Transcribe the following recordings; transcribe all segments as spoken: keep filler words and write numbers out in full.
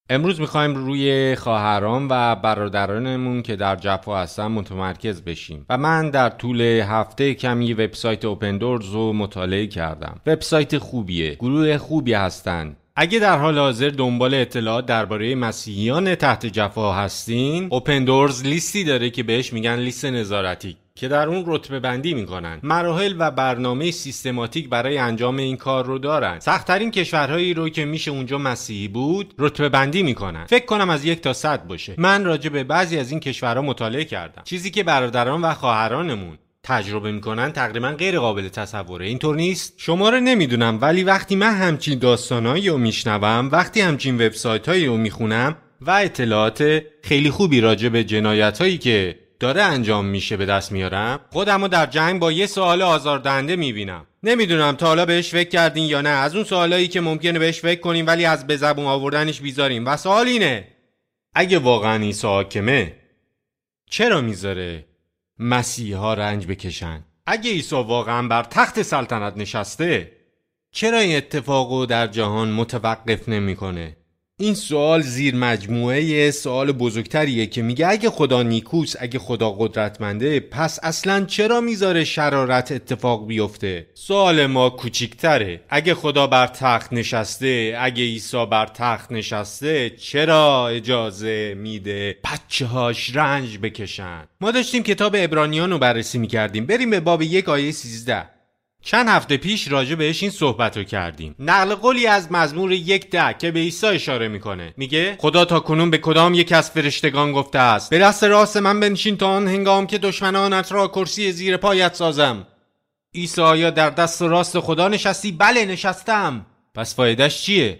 امروز میخوایم روی خواهران و برادرانمون که در جفا هستن متمرکز بشیم و من در طول هفته کمی وبسایت اوپن دورز رو مطالعه کردم. وبسایت خوبیه، گروه خوبی هستن. اگه در حال حاضر دنبال اطلاعات درباره مسیحیان تحت جفا هستین، اوپن دورز لیستی داره که بهش میگن لیست نظارتی که در اون رتبه بندی میکنن. مراحل و برنامه سیستماتیک برای انجام این کار رو دارن. سخت‌ترین کشورهایی رو که میشه اونجا مسیحی بود رتبه بندی میکنن. فکر کنم از یک تا صد باشه. من راجع به بعضی از این کشورها مطالعه کردم. چیزی که برادران و خواهرانمون تجربه میکنن تقریبا غیر قابل تصوره. اینطور نیست؟ شما رو نمیدونم، ولی وقتی من همچین داستانایی رو میشنوم، وقتی همچین وبسایتایی رو میخونم و اطلاعات خیلی خوبی راجع به جنایتایی که داره انجام میشه به دست میارم، خودمو در جنگ با یه سوال آزاردهنده میبینم. نمیدونم تا حالا بهش فکر کردین یا نه، از اون سوالایی که ممکنه بهش فکر کنیم ولی از به زبون آوردنش بیزاریم. و سوال اینه: اگه واقعا عیسی حاکمه، چرا میذاره مسیحا رنج بکشن؟ اگه عیسی واقعا بر تخت سلطنت نشسته، چرا این اتفاقو در جهان متوقف نمیکنه؟ این سوال زیر مجموعه سوال بزرگتریه که میگه اگه خدا نیکوست، اگه خدا قدرتمنده، پس اصلا چرا میذاره شرارت اتفاق بیفته؟ سوال ما کوچیکتره: اگه خدا بر تخت نشسته، اگه عیسی بر تخت نشسته، چرا اجازه میده بچه هاش رنج بکشن؟ ما داشتیم کتاب عبرانیان رو بررسی میکردیم. بریم به باب یک آیه سیزده. چند هفته پیش راجع بهش این صحبت رو کردیم. نقل قولی از مزمور یک ده که به عیسی اشاره میکنه. میگه خدا تا کنون به کدام یک از فرشتگان گفته است به دست راست من بنشین تا آن هنگام که دشمنانت را کرسی زیر پایت سازم. عیسی آیا در دست راست خدا نشستی؟ بله نشستم. پس فایدهش چیه؟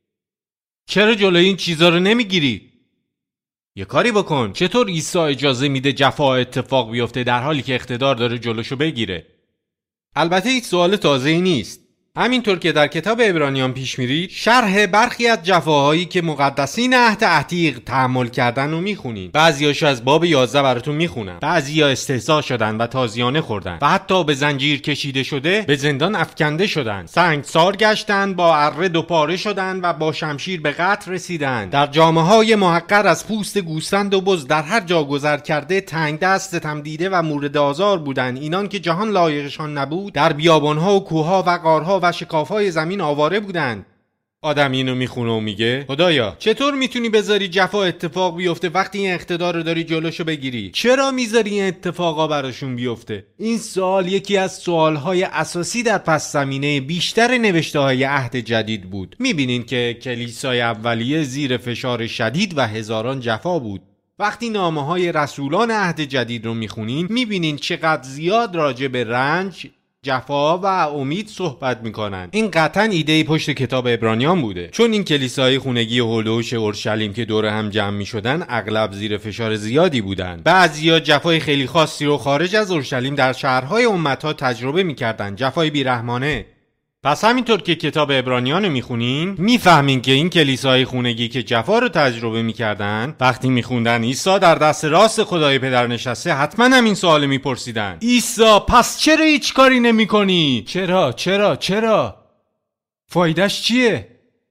چرا جلوی این چیزا رو نمیگیری؟ یه کاری بکن. چطور عیسی اجازه میده جفا اتفاق بیفته در حالی که اقتدار داره جلوشو بگیره؟ البته این سوال تازه‌ای نیست. همینطور که در کتاب عبرانیان پیش میرید، شرح برخی از جفاهایی که مقدسین عهد عتیق تحمل کردن رو میخونین. بعضیاشو از باب یازده براتون میخونم. بعضیا استهزا شدن و تازیانه خوردن و حتی به زنجیر کشیده شده به زندان افکنده شدن. سنگسار گشتن، با اره دوپاره شدن و با شمشیر به قتل رسیدن. در جامه‌های محقر از پوست گوسفند و بز در هر جا گذر کرده تنگ دست، ستم دیده و مورد آزار بودن. اینان که جهان لایقشان نبود در بیابان‌ها و کوه‌ها و غارها و شکاف‌های زمین آواره بودند. آدم اینو میخونه و میگه خدایا چطور میتونی بذاری جفا اتفاق بیفته وقتی این اقتدار رو داری جلوشو بگیری؟ چرا میذاری این اتفاقا براشون بیفته؟ این سوال یکی از سوالهای اساسی در پس زمینه بیشتر نوشته‌های عهد جدید بود. میبینین که کلیسای اولیه زیر فشار شدید و هزاران جفا بود. وقتی نامه‌های رسولان عهد جدید رو میخونین میبینین چقدر زیاد راجع به رنج، جفا و امید صحبت میکنن. این قطعا ایده پشت کتاب عبرانیان بوده، چون این کلیسای خونگی هولوش اورشلیم که دور هم جمع میشدن اغلب زیر فشار زیادی بودن. بعضیا جفای خیلی خاصی رو خارج از اورشلیم در شهرهای امتها تجربه میکردن، جفای بیرحمانه. پس همینطور که کتاب عبرانیان رو میخونین میفهمین که این کلیسای خونگی که جفا رو تجربه میکردن وقتی میخوندن عیسی در دست راست خدای پدر نشسته حتما همین سوال میپرسیدن: عیسی پس چرا هیچ کاری نمیکنی؟ چرا چرا چرا؟ فایدهش چیه؟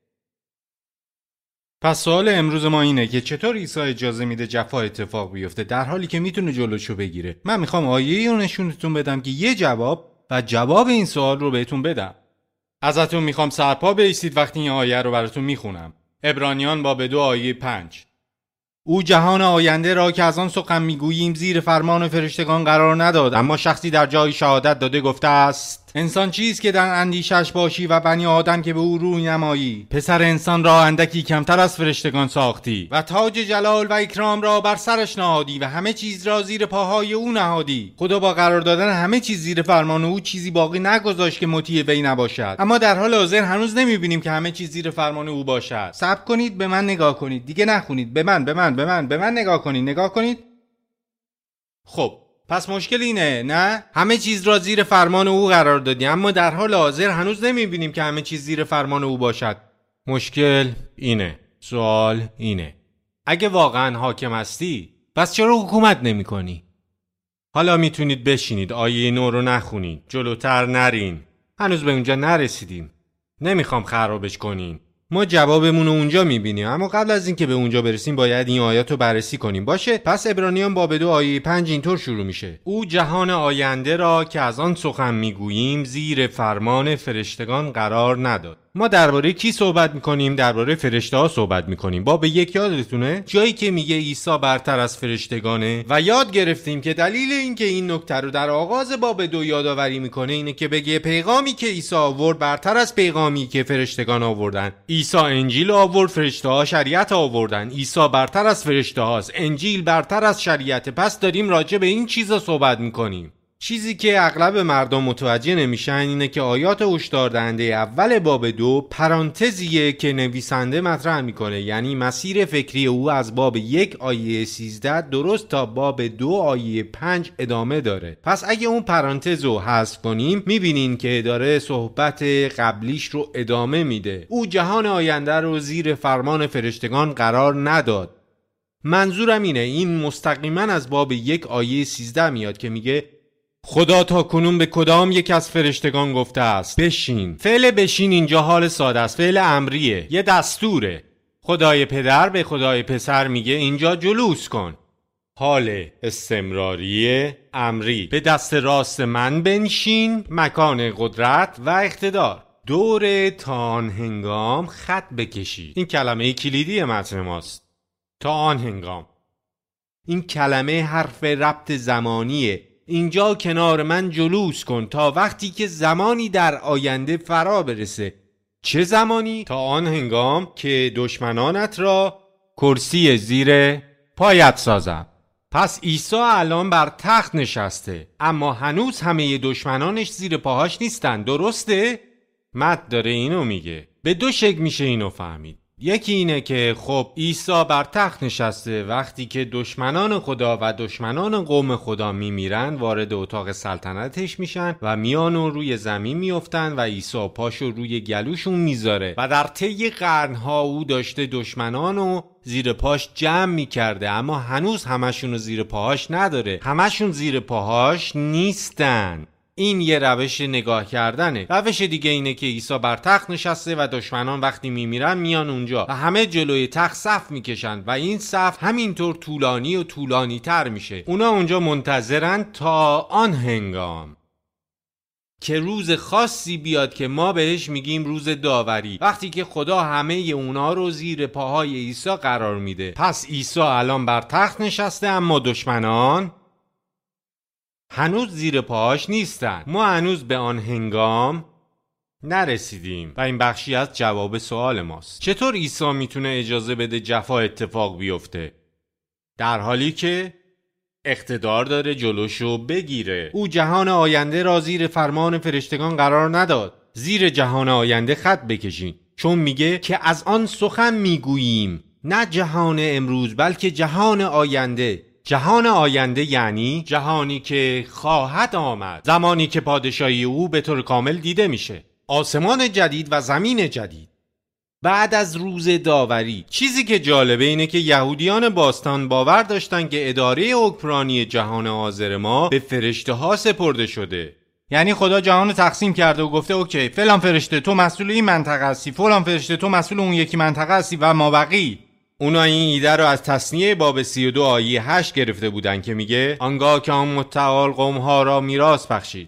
پس سوال امروز ما اینه که چطور عیسی اجازه میده جفا اتفاق بیفته در حالی که میتونه جلوشو بگیره؟ من میخوام آیه‌ای رو نشونتون بدم که یه جواب و جواب این سوال رو بهتون بدم. ازتون میخوام سرپا بایستید وقتی این آیه رو براتون میخونم. عبرانیان باب دو آیه پنج. او جهان آینده را که از آن سخن میگوییم زیر فرمان فرشتگان قرار نداد، اما شخصی در جای شهادت داده گفته است: انسان چیست که در اندیشش باشی و بنی آدم که به او روی نمایی؟ پسر انسان را اندکی کمتر از فرشتگان ساختی و تاج جلال و اکرام را بر سرش نهادی و همه چیز را زیر پاهای او نهادی. خدا با قرار دادن همه چیز زیر فرمان او چیزی باقی نگذاشت که مطیع وی نباشد. اما در حال حاضر هنوز نمیبینیم که همه چیز زیر فرمان او باشد. صبر کنید، به من نگاه کنید، دیگه نخونید، به من به من به من به من نگاه کنید، نگاه کنید. خب پس مشکل اینه، نه؟ همه چیز را زیر فرمان او قرار دادیم اما در حال حاضر هنوز نمیبینیم که همه چیز زیر فرمان او باشد. مشکل اینه. سوال اینه: اگه واقعا حاکم هستی پس چرا حکومت نمی کنی؟ حالا میتونید بشینید، آیه نو رو نخونید، جلوتر نرین، هنوز به اونجا نرسیدیم، نمیخوام خرابش کنین. ما جوابمون رو اونجا میبینیم، اما قبل از اینکه به اونجا برسیم باید این آیات رو بررسی کنیم. باشه، پس عبرانیان باب دو آیه پنج اینطور شروع میشه: او جهان آینده را که از آن سخن میگوییم زیر فرمان فرشتگان قرار نداد. ما درباره کی صحبت میکنیم؟ درباره فرشته ها صحبت میکنیم. باب یک یادتونه جایی که میگه عیسی برتر از فرشتگانه، و یاد گرفتیم که دلیل اینکه این نکته رو در آغاز باب دو یادآوری میکنه اینه که بگه پیغامی که عیسی آورد برتر از پیغامی که فرشتگان آوردن. عیسی انجیل آورد، فرشته ها شریعت آوردن. عیسی برتر از فرشته هاست، انجیل برتر از شریعت. پس داریم راجع به این چیزا صحبت میکنیم. چیزی که اغلب مردم متوجه نمیشن اینه که آیات هشدار دهنده اول باب دو پرانتزیه که نویسنده مطرح میکنه، یعنی مسیر فکری او از باب یک آیه سیزده درست تا باب دو آیه پنج ادامه داره. پس اگه اون پرانتز رو حذف کنیم میبینین که داره صحبت قبلیش رو ادامه میده. او جهان آینده رو زیر فرمان فرشتگان قرار نداد. منظورم اینه این مستقیما از باب یک آیه سیزده میاد که میگه خدا تا کنون به کدام یک از فرشتگان گفته است بشین. فعل بشین اینجا حال ساده است، فعل امریه، یه دستوره. خدای پدر به خدای پسر میگه اینجا جلوس کن. حال استمراری امری، به دست راست من بنشین، مکان قدرت و اقتدار. دور تا آن هنگام خط بکشید. این کلمه کلیدی متن ماست. تا آن هنگام، این کلمه حرف ربط زمانیه. اینجا کنار من جلوس کن تا وقتی که زمانی در آینده فرا برسه. چه زمانی؟ تا آن هنگام که دشمنانت را کرسی زیر پایت سازم. پس عیسی الان بر تخت نشسته، اما هنوز همه دشمنانش زیر پاهاش نیستن. درسته؟ متن داره اینو میگه. به دو شکل میشه اینو فهمید. یکی اینه که خب عیسی بر تخت نشسته، وقتی که دشمنان خدا و دشمنان قوم خدا میمیرن وارد اتاق سلطنتش میشن و میان و روی زمین میافتن و عیسی پاشو روی گلوشون میذاره و در طی قرنها او داشته دشمنانو زیر پاش جمع میکرده، اما هنوز همشونو زیر پاهاش نداره. همشون زیر پاهاش نیستن. این یه روش نگاه کردنه. روش دیگه اینه که عیسی بر تخت نشسته و دشمنان وقتی میمیرن میان اونجا و همه جلوی تخت صف میکشن و این صف همینطور طولانی و طولانی تر میشه. اونا اونجا منتظرن تا آن هنگام که روز خاصی بیاد که ما بهش میگیم روز داوری، وقتی که خدا همه اونا رو زیر پاهای عیسی قرار میده. پس عیسی الان بر تخت نشسته، اما دشمنان هنوز زیر پاهاش نیستن. ما هنوز به آن هنگام نرسیدیم و این بخشی از جواب سوال ماست. چطور عیسی میتونه اجازه بده جفا اتفاق بیفته در حالی که اقتدار داره جلوشو بگیره؟ او جهان آینده را زیر فرمان فرشتگان قرار نداد. زیر جهان آینده خط بکشین، چون میگه که از آن سخن میگوییم، نه جهان امروز بلکه جهان آینده. جهان آینده یعنی جهانی که خواهد آمد، زمانی که پادشاهی او به طور کامل دیده میشه، آسمان جدید و زمین جدید بعد از روز داوری. چیزی که جالبه اینه که یهودیان باستان باور داشتن که اداره حکمرانی جهان حاضر ما به فرشته ها سپرده شده. یعنی خدا جهان رو تقسیم کرده و گفته اوکی فلان فرشته تو مسئول این منطقه هستی، فلان فرشته تو مسئول اون یکی منطقه هستی و مابقی. اونا این ایده رو از تثنیه باب سی و دو آیه هشت گرفته بودن که میگه آنگاه که آن متعال قومها را میراث بخشید،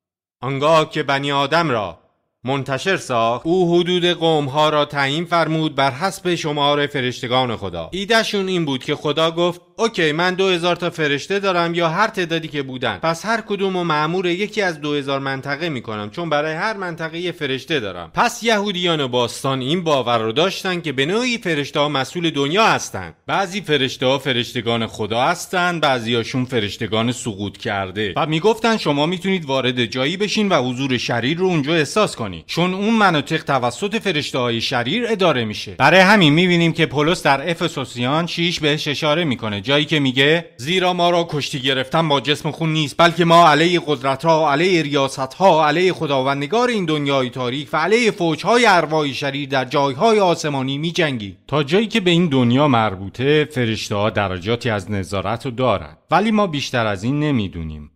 آنگاه که بنی آدم را منتشر ساخت، او حدود قومها را تعیین فرمود بر حسب شمار فرشتگان خدا. ایدهشون این بود که خدا گفت اوکی من دو هزار تا فرشته دارم یا هر تعدادی که بودن، پس هر کدومو مأمور یکی از دو هزار منطقه میکنم، چون برای هر منطقه یه فرشته دارم. پس یهودیان باستان این باور رو داشتن که به نوعی فرشته ها مسئول دنیا هستن. بعضی فرشته ها فرشتگان خدا هستن، بعضیاشون فرشتگان سقوط کرده و میگفتن شما میتونید وارد جایی بشین و حضور شریر رو اونجا احساس کنید، چون اون مناطق توسط فرشته های شریر اداره میشه. برای همین میبینیم که پولس در افسوسیان شش بهش اشاره میکنه، جایی که میگه زیرا ما را کشتی گرفتن با جسم خون نیست، بلکه ما علیه قدرت‌ها، علیه ریاست‌ها، علیه خداوندگار این دنیای تاریک و علیه فوج‌های ارواح شریر در جایهای آسمانی میجنگیم. تا جایی که به این دنیا مربوطه فرشته‌ها درجاتی از نظارت رو دارن، ولی ما بیشتر از این نمیدونیم.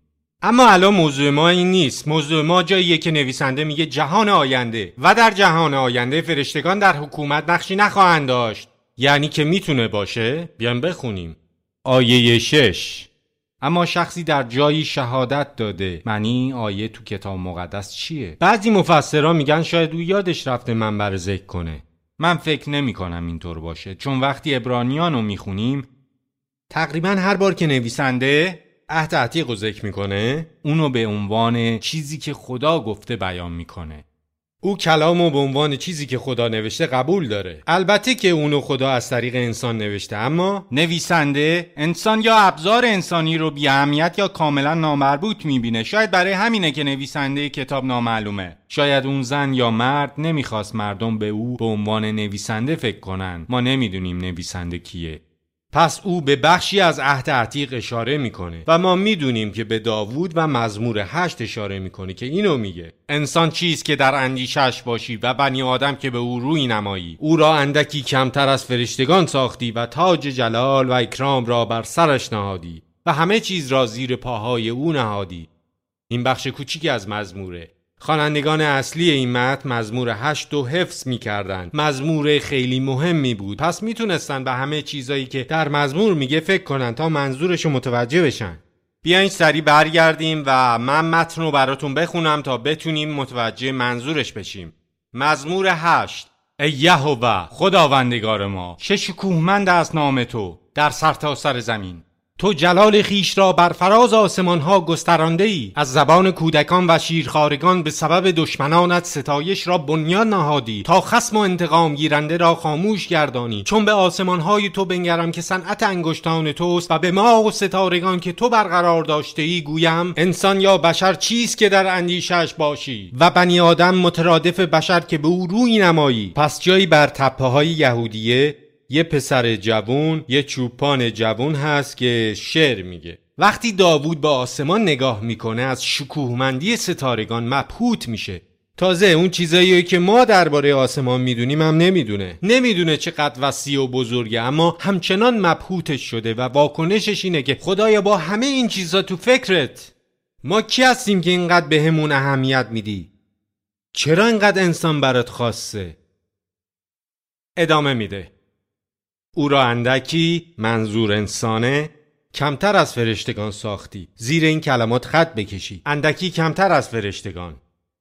اما الان موضوع ما این نیست. موضوع ما جاییه که نویسنده میگه جهان آینده و در جهان آینده فرشتگان در حکومت نقشی نخواهند داشت. یعنی که میتونه باشه؟ بیان بخونیم. آیه شش. اما شخصی در جایی شهادت داده. معنی آیه تو کتاب مقدس چیه؟ بعضی مفسران میگن شاید او یادش رفته منبع رو ذکر کنه. من فکر نمی کنم اینطور باشه، چون وقتی عبرانیان رو میخونیم تقریبا هر بار که نویسنده عهد عتیق رو ذکر میکنه اونو به عنوان چیزی که خدا گفته بیان میکنه. او کلامو به عنوان چیزی که خدا نوشته قبول داره. البته که اونو خدا از طریق انسان نوشته، اما نویسنده انسان یا ابزار انسانی رو بی اهمیت یا کاملا نامربوط میبینه. شاید برای همینه که نویسنده کتاب نامعلومه. شاید اون زن یا مرد نمیخواست مردم به او به عنوان نویسنده فکر کنن. ما نمیدونیم نویسنده کیه. پس او به بخشی از عهد عتیق اشاره میکنه و ما میدونیم که به داوود و مزمور هشت اشاره میکنه که اینو میگه: انسان چیست که در اندیشش باشی و بنی آدم که به او روی نمایی. او را اندکی کمتر از فرشتگان ساختی و تاج جلال و اکرام را بر سرش نهادی و همه چیز را زیر پاهای او نهادی. این بخش کوچیکی از مزموره. خوانندگان اصلی این متن مزمور هشت رو حفظ می‌کردند. مزمور خیلی مهمی بود، پس میتونستن به همه چیزایی که در مزمور میگه فکر کنن تا منظورشو متوجه بشن. بیاین سریع برگردیم و من متن رو براتون بخونم تا بتونیم متوجه منظورش بشیم. مزمور هشت. ای یهوه خداوندگار ما، چه شکوهمند است نام تو در سرتاسر زمین. تو جلال خیش را بر فراز آسمان ها گسترانده ای. از زبان کودکان و شیرخوارگان به سبب دشمنانت ستایش را بنیان نهادی، تا خصم و انتقام گیرنده را خاموش گردانی. چون به آسمان های تو بنگرم که صنعت انگشتان توست و به ما و ستارگان که تو برقرار داشته ای گویم: انسان یا بشر چیست که در اندیشش باشی و بنی آدم مترادف بشر که به او روی نمایی. پس جایی بر تپه های یهودیه یه پسر جوون، یه چوپان جوون هست که شعر میگه. وقتی داوود به آسمان نگاه میکنه از شکوهمندی ستارگان مبهوت میشه. تازه اون چیزایی که ما درباره آسمان میدونیم هم نمیدونه. نمیدونه چقدر وسیع و بزرگه، اما همچنان مبهوتش شده و واکنشش اینه که خدایا با همه این چیزا تو فکرت. ما کی هستیم که اینقدر بهمون اهمیت میدی؟ چرا اینقدر انسان برات خاصه؟ ادامه میده: او را اندکی، منظور انسانه، کمتر از فرشتگان ساختی. زیر این کلمات خط بکشی. اندکی کمتر از فرشتگان.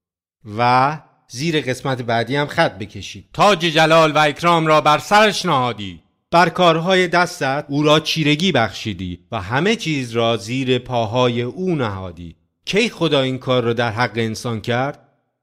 و زیر قسمت بعدی هم خط بکشی. تاج جلال و اکرام را بر سرش نهادی. بر کارهای دستت او را چیرگی بخشیدی و همه چیز را زیر پاهای او نهادی. کی خدا این کار را در حق انسان کرد؟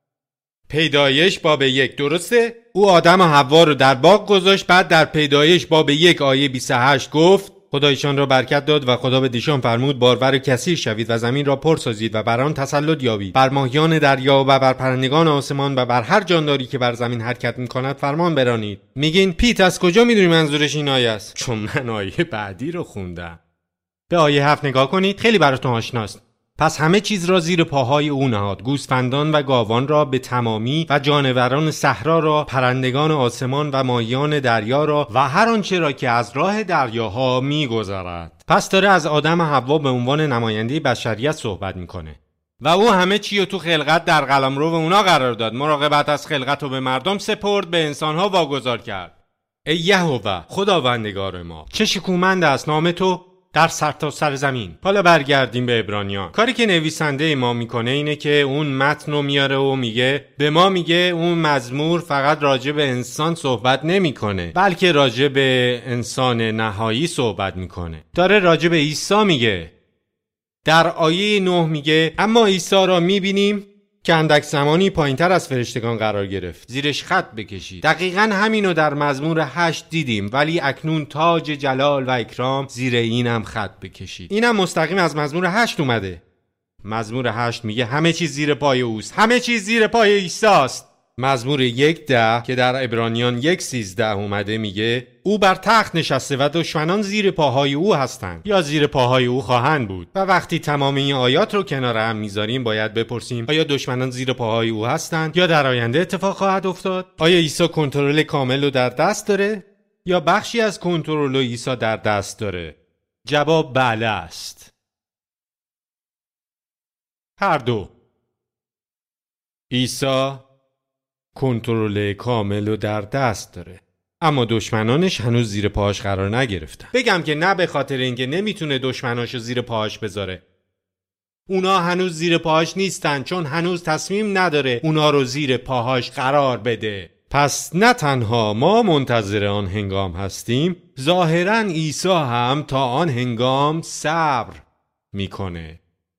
پیدایش باب یک، درسته؟ او آدم و حوا رو در باغ گذاشت. بعد در پیدایش باب یک آیه بیست و هشت گفت: خدا ایشان را برکت داد و خدا به دیشان فرمود بارور کثیر شوید و زمین را پر سازید و بر آن تسلط یابید. بر ماهیان دریا و بر پرندگان آسمان و بر هر جانداری که بر زمین حرکت می‌کند فرمان برانید. میگین پیت از کجا میدونی منظورش این آیه است؟ چون من آیه بعدی رو خوندم. به آیه هفت نگاه کنید، خیلی براتون آشناست. پس همه چیز را زیر پاهای او نهاد. گوسفندان و گاوان را به تمامی و جانوران صحرا را، پرندگان آسمان و ماهیان دریا را و هر آنچه را که از راه دریاها می‌گذرد. پس داره از آدم و حوا به عنوان نماینده بشریت صحبت میکنه و او همه چی رو تو خلقت در قلمرو به اونا قرار داد. مراقبت از خلقت رو به مردم سپرد، به انسانها واگذار کرد. ای یهوه خداوندگار ما، چه شکوهمند است نام تو در سرتاسر زمین. حالا برگردیم به عبرانیان. کاری که نویسنده ما میکنه اینه که اون متن رو میاره و میگه به ما میگه اون مزمور فقط راجع به انسان صحبت نمیکنه، بلکه راجع به انسان نهایی صحبت میکنه. داره راجع به عیسی میگه. در آیه نه میگه: اما عیسی را میبینیم که اندک زمانی پایینتر از فرشتگان قرار گرفت. زیرش خط بکشید. دقیقاً همینو در مزمور هشت دیدیم، ولی اکنون تاج جلال و اکرام زیر اینم خط بکشید. اینم مستقیم از مزمور هشت اومده. مزمور هشت میگه همه چیز زیر پای اوست. همه چیز زیر پای عیسی است. مزمور یک ده که در عبرانیان یک سیزده اومده میگه او بر تخت نشسته و دشمنان زیر پاهای او هستند یا زیر پاهای او خواهند بود. و وقتی تمام این آیات رو کنار هم میذاریم باید بپرسیم آیا دشمنان زیر پاهای او هستند یا در آینده اتفاق خواهد افتاد؟ آیا عیسی کنترل کامل رو در دست داره یا بخشی از کنترل عیسی در دست داره؟ جواب بله است. هر دو. عیسی کنترل کامل رو در دست داره، اما دشمنانش هنوز زیر پاهاش قرار نگرفتن. بگم که نه به خاطر اینکه نمیتونه دشمناشو زیر پاهاش بذاره. اونا هنوز زیر پاهاش نیستن، چون هنوز تصمیم نداره اونا رو زیر پاهاش قرار بده. پس نه تنها ما منتظر آن هنگام هستیم، ظاهراً عیسی هم تا آن هنگام صبر میکنه.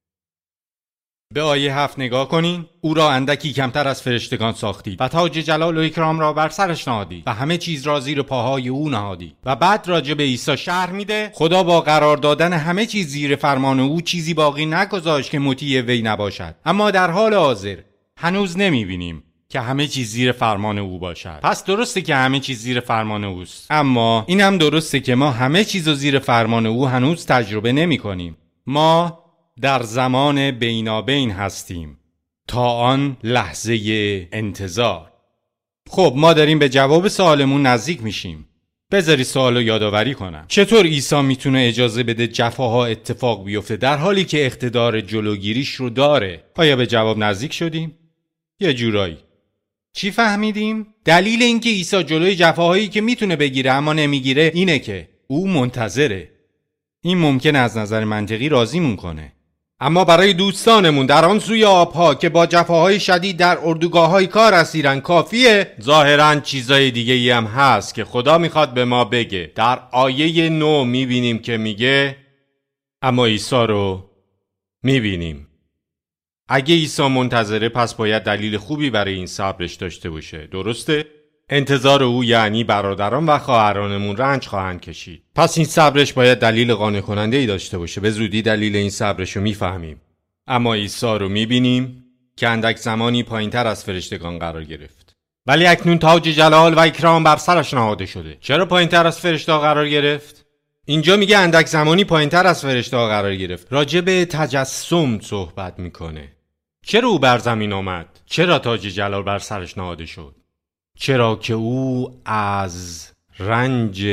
به آیه هفت نگاه کنین. او را اندکی کمتر از فرشتگان ساختید و تاج جلال و اکرام را بر سرش نهادید و همه چیز را زیر پاهای او نهادید. و بعد راجع به عیسی شرح میده خدا با قرار دادن همه چیز زیر فرمان او چیزی باقی نگذاشت که مطیع وی نباشد. اما در حال حاضر هنوز نمیبینیم که همه چیز زیر فرمان او باشد. پس درسته که همه چیز زیر فرمان اوست، اما این هم درسته که ما همه چیز رو زیر فرمان او هنوز تجربه نمی کنیم. ما در زمان بینابین هستیم تا آن لحظه انتظار. خب ما داریم به جواب سوالمون نزدیک میشیم. بذاری سوالو یادآوری کنم. چطور عیسی میتونه اجازه بده جفاها اتفاق بیفته در حالی که اقتدار جلوگیریش رو داره؟ آیا به جواب نزدیک شدیم؟ یه جورایی. چی فهمیدیم؟ دلیل اینکه عیسی جلوی جفاهایی که میتونه بگیره اما نمیگیره اینه که او منتظره. این ممکنه از نظر منطقی راضیمون کنه، اما برای دوستانمون در آن سوی آبها که با جفاهای شدید در اردوگاه‌های کار اسیرن کافیه؟ ظاهراً چیزای دیگه ای هم هست که خدا میخواد به ما بگه. در آیه نو میبینیم که میگه اما عیسی رو میبینیم. اگه عیسی منتظره پس باید دلیل خوبی برای این صبرش داشته باشه، درسته؟ انتظار او یعنی برادران و خواهرانمون رنج خواهند کشید. پس این صبرش باید دلیل قانع کننده ای داشته باشه. به زودی دلیل این صبرش رو میفهمیم. اما عیسی رو میبینیم که اندک زمانی پایینتر از فرشتگان قرار گرفت، ولی اکنون تاج جلال و اکرام بر سرش نهاده شده. چرا پایینتر از فرشته قرار گرفت؟ اینجا میگه اندک زمانی پایینتر از فرشته قرار گرفت. راجع به تجسم صحبت میکنه. چرا او بر زمین آمد؟ چرا تاج جلال بر سرش نهاده شد؟ چرا که او از رنج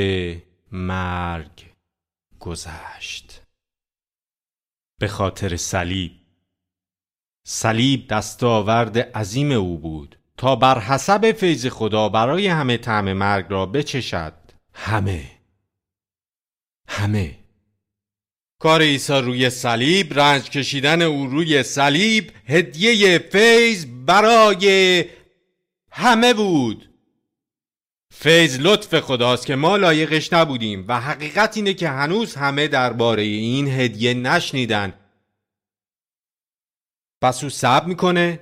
مرگ گذشت. به خاطر صلیب. صلیب دستاورد عظیم او بود تا بر حسب فیض خدا برای همه طعم مرگ را بچشد. همه همه کار عیسی روی صلیب، رنج کشیدن او روی صلیب، هدیه فیض برای همه بود. فیض لطف خداست که ما لایقش نبودیم و حقیقت اینه که هنوز همه درباره این هدیه نشنیدن. پس او صبر میکنه.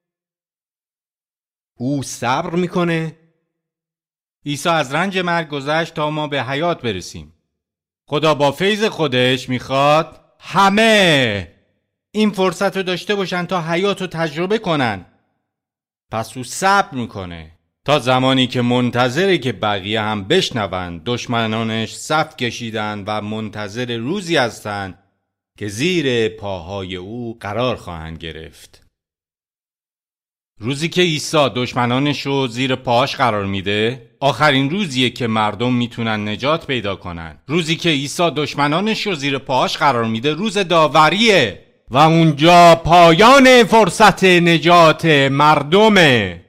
او صبر میکنه. عیسی از رنج مرگ گذشت تا ما به حیات برسیم. خدا با فیض خودش میخواد همه این فرصت رو داشته باشن تا حیات رو تجربه کنن. پس او صبر میکنه تا زمانی که منتظره که بقیه هم بشنون. دشمنانش صف کشیدن و منتظر روزی هستن که زیر پاهای او قرار خواهند گرفت. روزی که عیسی دشمنانش رو زیر پاهاش قرار میده آخرین روزیه که مردم میتونن نجات پیدا کنن. روزی که عیسی دشمنانش رو زیر پاهاش قرار میده روز داوریه و اونجا پایان فرصت نجات مردمه.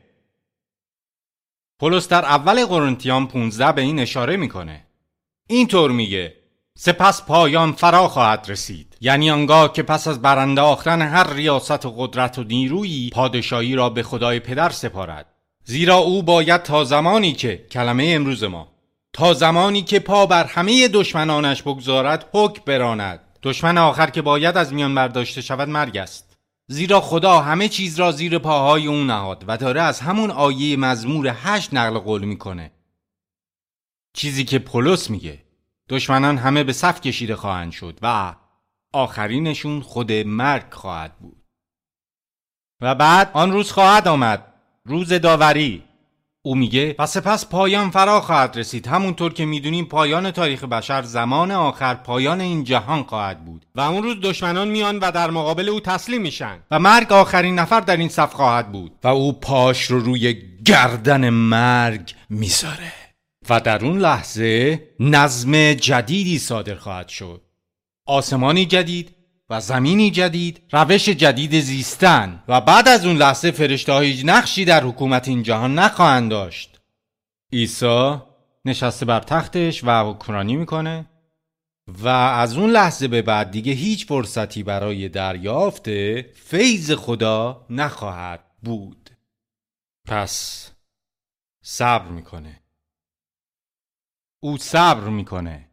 پولس در اول قرنتیان پانزده به این اشاره میکنه. اینطور میگه سپس پایان فرا خواهد رسید، یعنی آنگاه که پس از برانداختن هر ریاست و قدرت و نیرویی پادشاهی را به خدای پدر سپارد. زیرا او باید تا زمانی که کلمه امروز ما تا زمانی که پا بر همه دشمنانش بگذارد حکم براند. دشمن آخر که باید از میان برداشته شود مرگ است. زیرا خدا همه چیز را زیر پاهای او نهاد و داره از همون آیه مزمور هشت نقل قول میکنه. چیزی که پولس میگه دشمنان همه به صف کشیده خواهند شد و آخرینشون خود مرگ خواهد بود. و بعد آن روز خواهد آمد، روز داوری. او میگه و سپس پایان فرا خواهد رسید. همونطور که میدونیم پایان تاریخ بشر زمان آخر پایان این جهان خواهد بود و اون روز دشمنان میان و در مقابل او تسلیم میشن و مرگ آخرین نفر در این صف خواهد بود و او پاش رو روی گردن مرگ میذاره و در اون لحظه نظم جدیدی صادر خواهد شد. آسمانی جدید و زمینی جدید، روش جدید زیستن و بعد از اون لحظه فرشته ها هیچ نقشی در حکومت این جهان نخواهند داشت. عیسی نشسته بر تختش و حکمرانی میکنه و از اون لحظه به بعد دیگه هیچ فرصتی برای دریافت فیض خدا نخواهد بود. پس صبر میکنه. او صبر میکنه.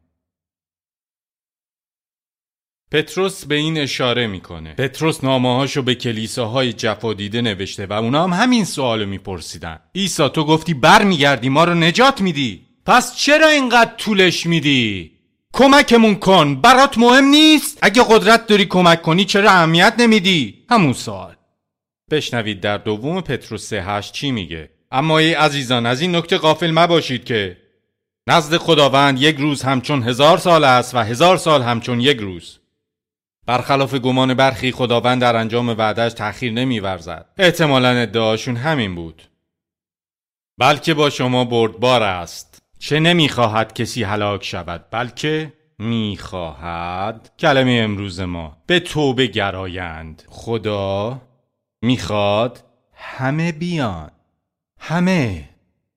پتروس به این اشاره میکنه. پتروس نامه‌هاشو به کلیساهای جفا دیده نوشته و اونا هم همین سوالو میپرسیدن. عیسی تو گفتی بر میگردی ما رو نجات میدی، پس چرا اینقدر طولش میدی؟ کمکمون کن، برات مهم نیست؟ اگه قدرت داری کمک کنی چرا اهمیت نمیدی؟ همون سوال. بشنوید در دوم پتروس سه هشت چی میگه. اما ای عزیزان از این نکته غافل مباشید که نزد خداوند یک روز همچون هزار سال است و هزار سال همچون یک روز. برخلاف گمان برخی خداوند در انجام وعده‌اش تأخیر نمی‌ورزد. احتمالاً ادعاشون همین بود. بلکه با شما بردبار است. چه نمی‌خواهد کسی هلاک شود، بلکه می‌خواهد، کلمه امروز ما، به توبه گرایند. خدا می‌خواد همه بیان. همه.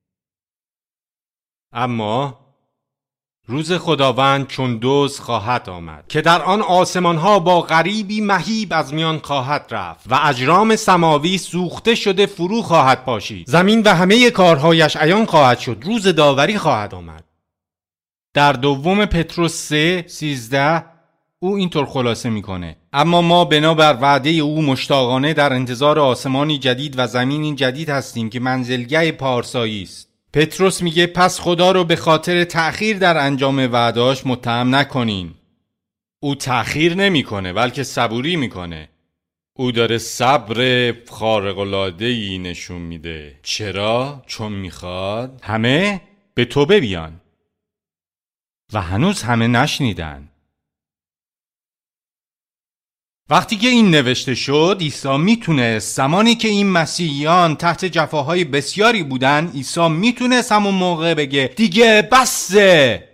اما روز خداوند چون دزد خواهد آمد که در آن آسمان‌ها با غریبی مهیب از میان خواهد رفت و اجرام سماوی سوخته شده فرو خواهد پاشید. زمین و همه کارهایش عیان خواهد شد. روز داوری خواهد آمد. در دوم پتروس سه سیزده او اینطور خلاصه میکنه. اما ما بنابر وعده او مشتاقانه در انتظار آسمانی جدید و زمینی جدید هستیم که منزلگاه پارسایی است. پتروس میگه پس خدا رو به خاطر تأخیر در انجام وعده‌اش متهم نکنین. او تأخیر نمیکنه بلکه صبوری میکنه. او داره صبر خارق‌العاده‌ای نشون میده. چرا؟ چون میخواد همه به توبه بیان. و هنوز همه نشنیدن. وقتی که این نوشته شد عیسی میتونست زمانی که این مسیحیان تحت جفاهای بسیاری بودن، عیسی میتونست همون موقع بگه دیگه بسه.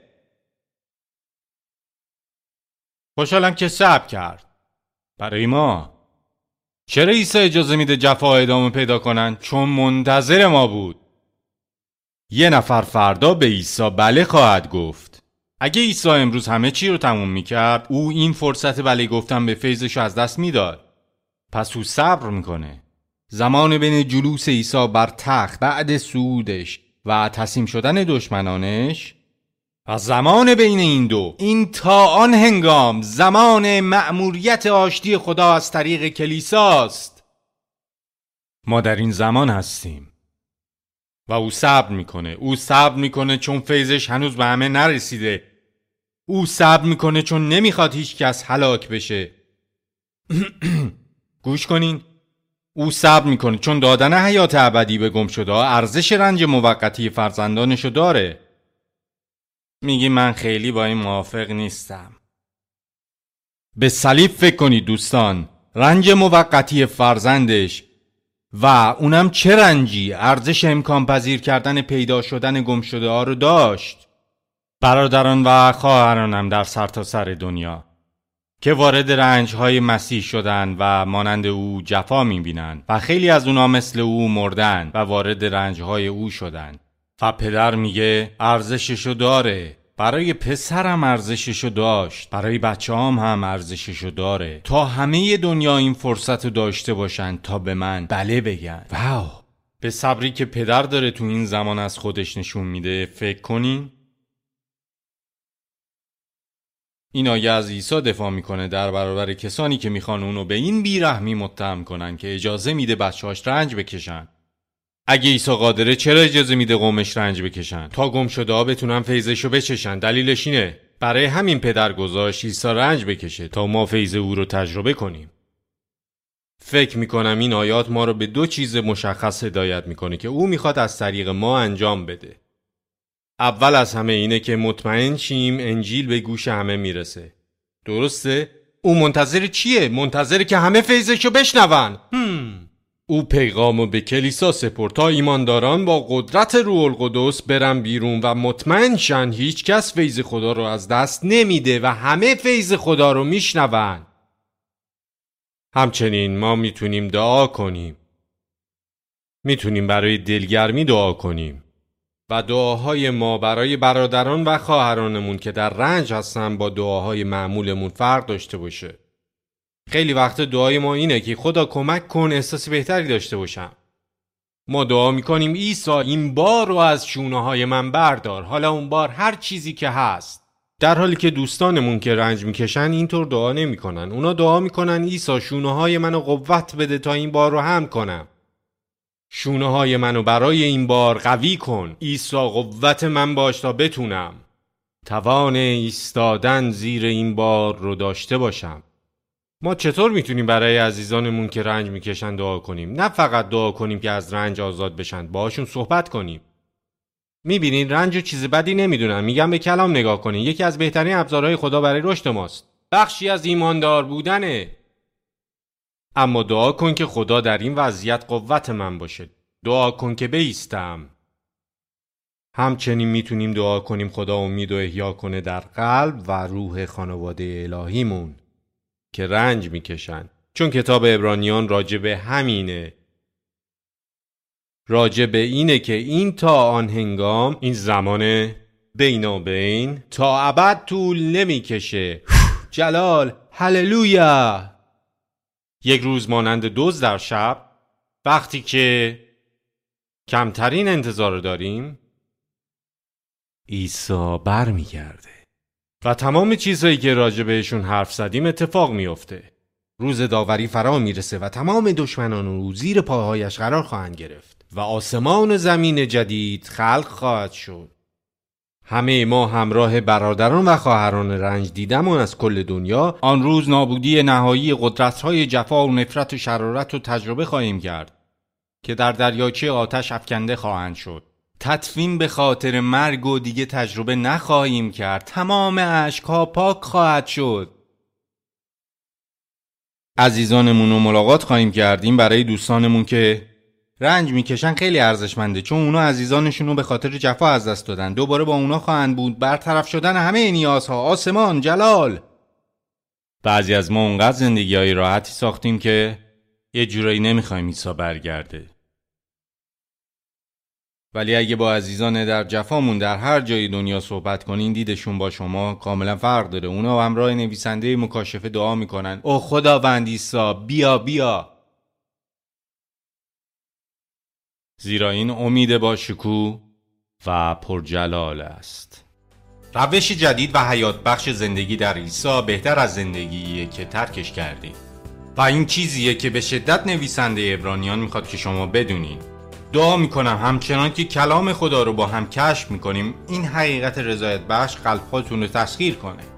خوشحالم که صبر کرد. برای ما چرا عیسی اجازه میده جفا ادامه پیدا کنن؟ چون منتظر ما بود. یه نفر فردا به عیسی بله خواهد گفت. اگه عیسی امروز همه چی رو تموم میکرد، او این فرصت بله گفتن به فیضش از دست میداد. پس او صبر میکنه. زمان بین جلوس عیسی بر تخت بعد صعودش و تسلیم شدن دشمنانش و زمان بین این دو، این تا آن هنگام زمان مأموریت آشتی خدا از طریق کلیساست. ما در این زمان هستیم. و او صبر میکنه. او صبر میکنه چون فیضش هنوز به همه نرسیده. او صبر میکنه چون نمیخواد هیچ کس هلاک بشه. گوش کنین. او صبر میکنه چون دادن حیات ابدی به گمشده ها ارزش رنج موقتی فرزندانشو داره. میگی من خیلی با این موافق نیستم. به صلیب فکر کنید دوستان. رنج موقتی فرزندش و اونم چه رنجی ارزش امکان پذیر کردن پیدا شدن گمشده ها رو داشت. برادران و خواهرانم در سرتاسر سر دنیا که وارد رنج های مسیح شدن و مانند او جفا میبینن و خیلی از اونا مثل او مردن و وارد رنج های او شدن و پدر میگه ارزششو داره. برای پسرم ارزششو داشت، برای بچه‌هام هم ارزششو داره. تا همه دنیا این فرصت رو داشته باشن تا به من بله بگن. واو. به صبری که پدر داره تو این زمان از خودش نشون میده فکر کنین. این آیه از عیسی دفاع میکنه در برابر کسانی که میخوان اونو به این بیرحمی متهم کنن که اجازه میده بچه‌هاش رنج بکشن. اگه عیسی قادره چرا اجازه میده قومش رنج بکشن؟ تا گم شده ها بتونن فیضشو بچشن. دلیلش اینه. برای همین پدر گذاشت عیسی رنج بکشه تا ما فیض او رو تجربه کنیم. فکر میکنم این آیات ما رو به دو چیز مشخص هدایت میکنه که او میخواد از طریق ما انجام بده. اول از همه اینه که مطمئن شیم انجیل به گوش همه میرسه. درسته؟ او منتظر چیه؟ منتظر که همه فیضشو بشنون. هم. او پیغامو به کلیسا سپرد تا ایمانداران با قدرت روح القدس برن بیرون و مطمئن شن هیچ کس فیض خدا رو از دست نمیده و همه فیض خدا رو میشنون. همچنین ما میتونیم دعا کنیم. میتونیم برای دلگرمی دعا کنیم و دعاهای ما برای برادران و خواهرانمون که در رنج هستن با دعاهای معمولمون فرق داشته باشه. خیلی وقت دعای ما اینه که خدا کمک کن احساس بهتری داشته باشم. ما دعا میکنیم عیسی این بار رو از شونه های من بردار، حالا اون بار هر چیزی که هست. در حالی که دوستانمون که رنج میکشن اینطور دعا نمیکنن. اونا دعا میکنن عیسی شونه های منو قوت بده تا این بار رو حمل کنم. شونه های منو برای این بار قوی کن. عیسی قوت من باش تا بتونم توان ایستادن زیر این بار رو داشته باشم. ما چطور میتونیم برای عزیزانمون که رنج میکشن دعا کنیم؟ نه فقط دعا کنیم که از رنج آزاد بشن، باهاشون صحبت کنیم. میبینین رنج و چیز بدی نمیدونن، میگن به کلام نگاه کنین. یکی از بهترین ابزارهای خدا برای رشد ماست. بخشی از ایماندار بودنه. اما دعا کن که خدا در این وضعیت قوت من باشه. دعا کن که بایستم. همچنین میتونیم دعا کنیم خدا امید و احیا کنه در قلب و روح خانواده الهیمون که رنج میکشن. چون کتاب عبرانیان راجع به همینه. راجع به اینه که این تا آن هنگام، این زمان بینابین تا ابد طول نمیکشه. جلال، هللویا. یک روز مانند دوز در شب، وقتی که کمترین انتظار داریم، عیسی برمیگرده و تمام چیزهایی که راجع بهشون حرف زدیم اتفاق میفته. روز داوری فرا میرسه و تمام دشمنان رو زیر پاهایش قرار خواهند گرفت و آسمان و زمین جدید خلق خواهد شد. همه ما همراه برادران و خواهران رنج دیدمون از کل دنیا آن روز نابودی نهایی قدرت‌های جفا و نفرت و شرارت رو تجربه خواهیم کرد که در دریاچه آتش افکنده خواهند شد. تدفین به خاطر مرگ و دیگه تجربه نخواهیم کرد. تمام اشک‌ها پاک خواهد شد. عزیزانمون رو ملاقات خواهیم کردیم. برای دوستانمون که رنج میکشن خیلی ارزشمنده، چون اونا عزیزانشون رو به خاطر جفا از دست دادن. دوباره با اونا خواهند بود. برطرف شدن همه نیازها، آسمان، جلال. بعضی از ما اونقدر زندگی‌های راحتی ساختیم که یه جورایی نمیخوایم عیسی برگرده. ولی اگه با عزیزان در جفامون در هر جای دنیا صحبت کنین، دیدشون با شما کاملا فرق داره. اونا همراه نویسنده مکاشفه دعا میکنن: او خداوند عیسی، بیا بیا. زیرا این امید با شکوه و پرجلال است. روش جدید و حیات بخش زندگی در عیسی بهتر از زندگیه که ترکش کردید و این چیزیه که به شدت نویسنده عبرانیان میخواد که شما بدونین. دعا میکنم همچنان که کلام خدا رو با هم کشف میکنیم، این حقیقت رضایت بخش قلب‌هاتون رو تسخیر کنه.